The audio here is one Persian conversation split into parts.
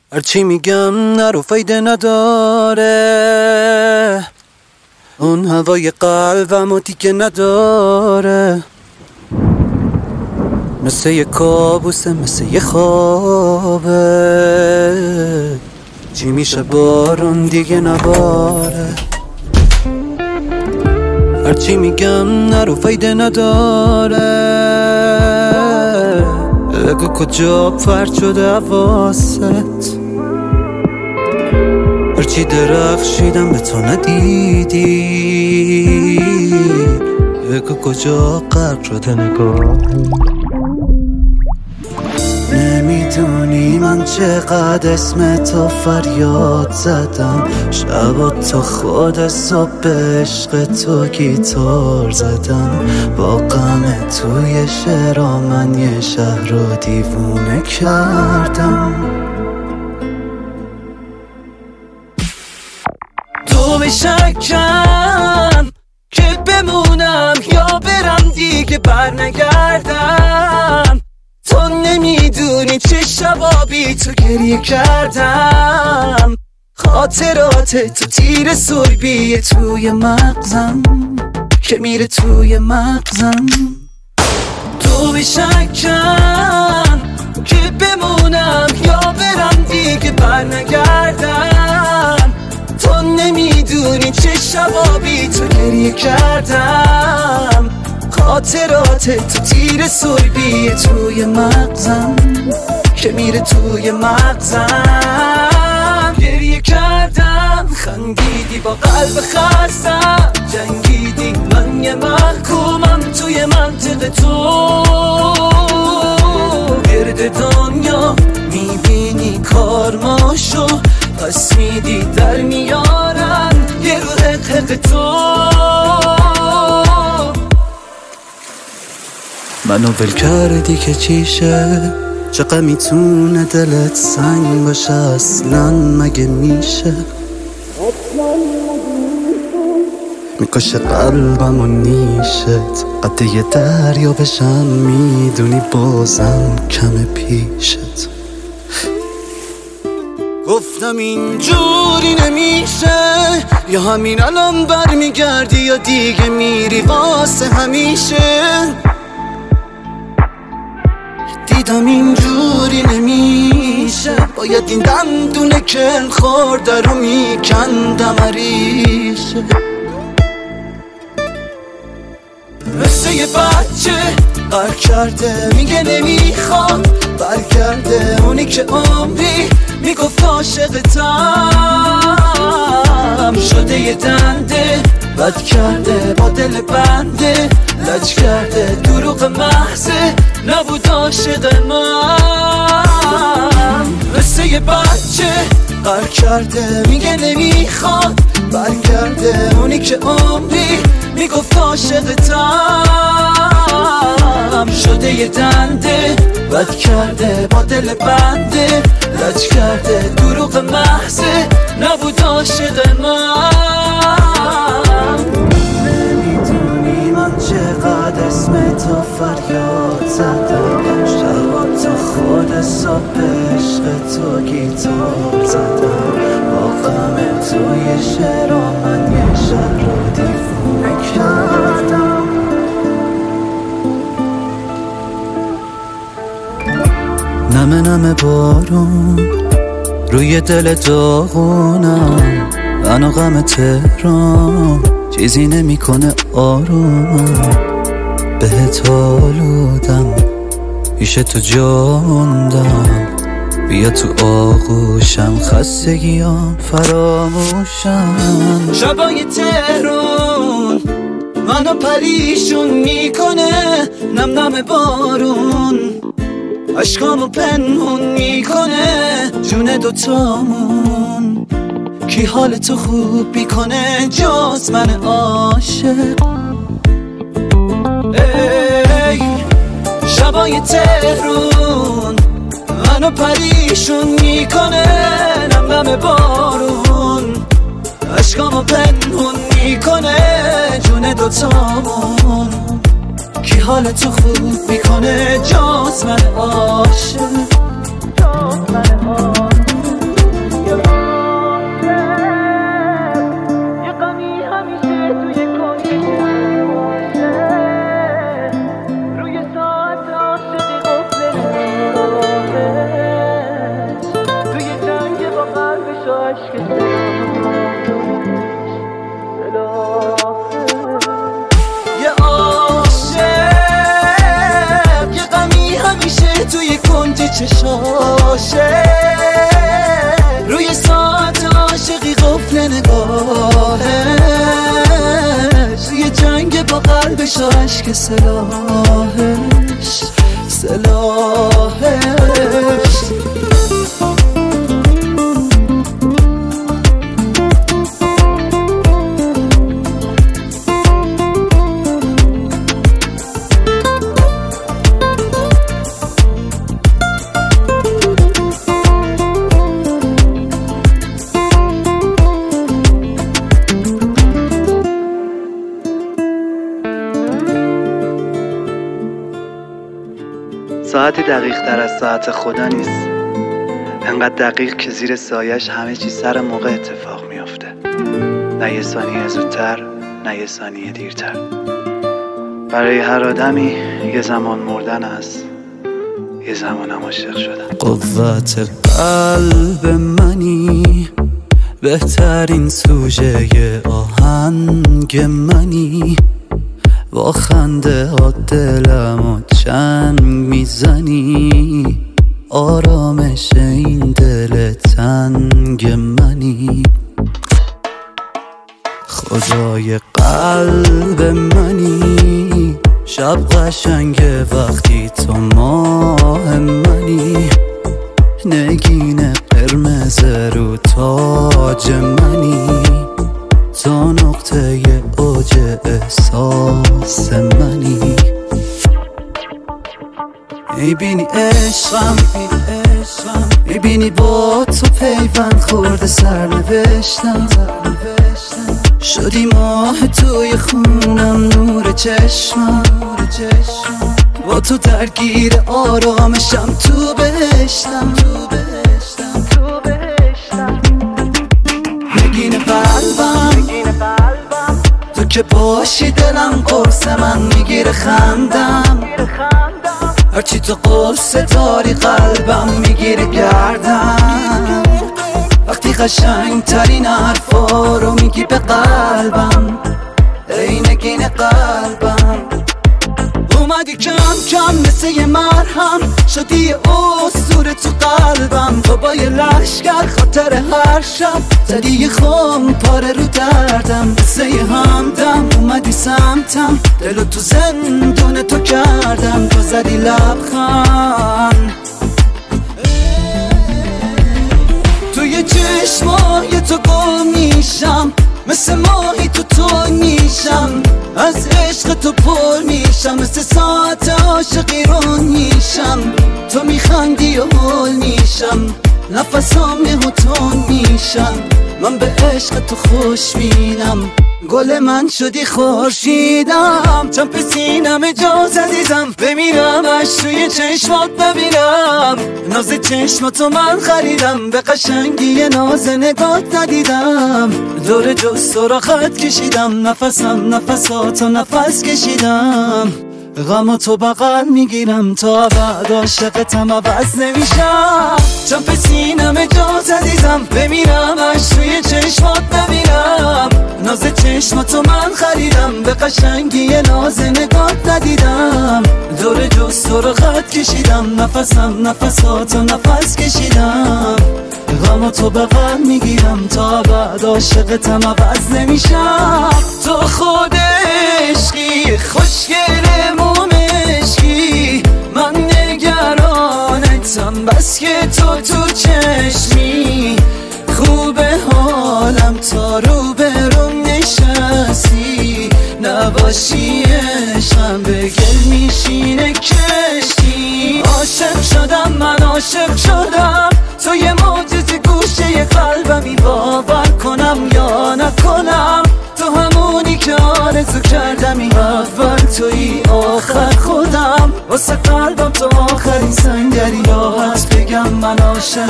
هرچی میگم نرو فایده نداره، اون هوای قلبمو دیگه نداره. مثل یه کابوسه، مثل یه خوابه، چی میشه بارون دیگه نباره. هرچی میگم نرو فایده نداره، بگو کجا پرت شده حواست. هرچی درخشیدم به تو ندیدی، بگو کجا غرق شده نگاه. نمیدونی من چقدر اسم تو فریاد زدم، شبا تو خود صبح عشق تو گیتار زدم. با غم توی شعرها من یه شهر رو دیوونه کردم. تو به شکم که بمونم یا برم دیگه برنگردم. تو نمیدونی چه شبا بی تو گریه کردم. خاطرات تو تیر سربیه توی مغزم که میره توی مغزم. تو به شکم که بمونم یا برم دیگه برنگردم. تو نمیدونی چه شبا بی تو گریه کردم. خاطرات تو تیر سربیه توی مغزم که میره توی مغزم. گریه کردم، خندیدی با قلب خستم، جنگیدی من یه محکومم توی منطقه تو. گرد دنیا میبینی کارماشو، پس میدی در میارن یه رو حق تو. منو ول کردی که چیشه، چقدر میتونه دلت سنگ باشه اصلا مگه میشه. میکشه قلبم و نیشت، قد یه دریا بشم میدونی بازم کم پیشت. گفتم اینجوری نمیشه، یا همین الان برمیگردی یا دیگه میری واسه همیشه. دیدم اینجوری نمیشه، باید این دندونه کل خورده رو میکندم ریشه. مثل یه بچه قر کرده میگه نمیخوام برگرده، اونی که عمری میگفت عاشقتم. شده یه دنده بد کرده با دل بنده، لج کرده دروغ محضه نبود عاشق من. مثل یه بچه قر کرده میگه نمیخواد برگرده، اونی که عمری میگفت عاشقتم. شده یه دنده بد کرده با دل بنده، لج کرده دروغ محضه نبود عاشق من. نمیدونی من چقدر اسم تو فریاد زدم، شبا تو خود صبح عشق تو گیتار زدم. با غم توی شعرها من یه شهر رو دیوونه کردم. نمه نمه بارون روی دل داغونم، من و غم تهران چیزی نمیکنه آروم. بهت آلودم پیش تو جا موندم، بیا تو آغوشم خستگیام فراموشم. شبای تهرون منو پریشون میکنه، نم نم بارون عشقامو پنهون میکنه. جون دوتامون کی حال تو خوب میکنه جز من عاشق. ای شبای تهرون منو پریشون میکنه، نم نم بارون عشقامو پنهون میکنه. جون دوتامون کی حال تو خوب میکنه جز من عاشق. چشاشه، روی ساعت عاشقی قفل نگاهش، یه جنگ با قلبش و عشق سلاحش. ساعتی دقیق تر از ساعت خدا نیست، انقدر دقیق که زیر سایش همه چی سر موقع اتفاق میافته، نه یه ثانیه زودتر نه یه ثانیه دیرتر. برای هر آدمی یه زمان مردن است، یه زمانم عاشق شدن. قوت قلب منی، بهترین سوژه آهنگ منی، با خنده ها دلمو چنگ میزنی، آرامش این دل تنگ منی. خدای قلب منی، شب قشنگه وقتی تو ماه منی، نگین قرمز رو تاج منی، تو نقطه اوج احساس منی. میبینی عشقم، میبینی با تو پیوند خورده سرنوشتم، شدی ماه توی خونم نور چشمم، با تو درگیر آرامشم تو بهشتم. نگین قلبم تو که باشی دلم قرص من میگیره خندم، هرچی تو قرص داری قلبم میگیره گردم، وقتی قشنگ ترین حرفا رو میگی به قلبم، ای نگین قلبم. اومدی کم کم مثل یه مرهم، شدی یه اسطوره تو قلبم، تو با یه لشگر خاطر هر شب زدی یه خم پاره رو دردم، مثل یه همدم اومدی سمتم، دلو تو زندون تو کردم، تو زدی لبخند توی چشمای تو گم میشم، مثل ماهی تو تون میشم، از عشق تو پر میشم، مثل ساعت عاشقی رون میشم، تو میخندی و هول میشم، نفسام نهوتون میشم، من به عشق تو خوش بینم، گل من شدی خورشیدم، چمپ سینم اجاز عزیزم، بمیرم اش توی چشمات ببینم، ناز چشماتو من خریدم، به قشنگی ناز نگات ندیدم، دور جز تو را خط کشیدم، نفساتو نفس کشیدم، غم تو بغل میگیرم تا بعد عاشقتم عوض نمیشم، چمپ سینم اجاز عزیزم، بمیرم اش توی چشمات ببینم، ناز چشماتو من خریدم، به قشنگی ناز نگات ندیدم، دور جز تو رو خط کشیدم، نفساتو نفس کشیدم، غم تو بغل میگیرم تا بعد عاشقتم عوض نمیشم. تو خود عشقی خوشگل مومشکی، من نگرانتم بس که تو چشمی، خوبه حالم تا رو برم نشستی، نباشی عشقم به گل میشینه کشتی، عاشق شدم من عاشق شدم، تو یه معجزه گوشه قلبمی، باور کنم یا نکنم، تو همونی که آرزو کردمی، اول توی آخر خودم، واسه قلبم تو آخرین سنگری، راحت بگم من عاشق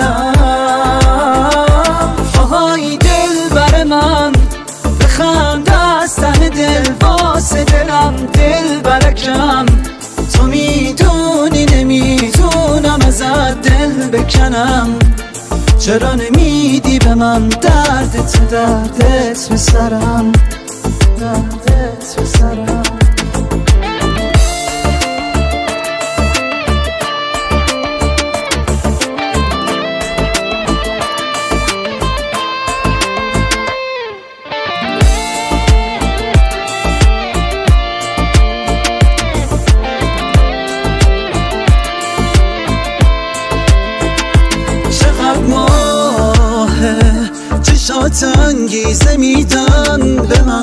شدم. آهای دل بر من بخند از ته دل، واسه دلم دل برکم، تو میدونی نمیتونم ازت دل بکنم، چرا نمیدی به من دردت به سرم، دردت به سرم. چشمات انگیزه میدن به من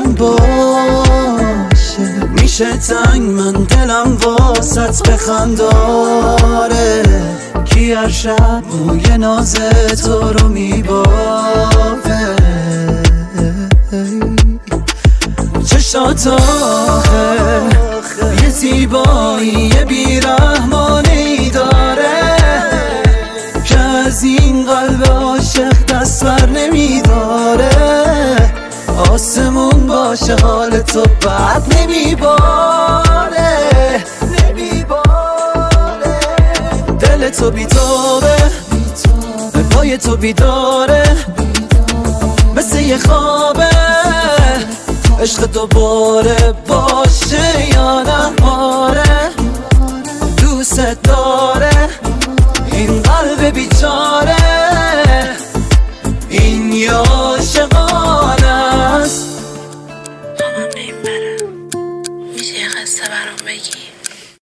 باشه، میشه تنگ من دلم واسط بخنداره، کی هر شب موی ناز تو رو میبافه، چشات آخه یه زیبایی بیرحمانی داره که از این قلب عاشق دست بر نمیداره، آسمون باشه حال تو بد نمیباره، دل تو بیتابه پای تو بیداره، مثل یه خوابه عشق دوباره باشه یا نه.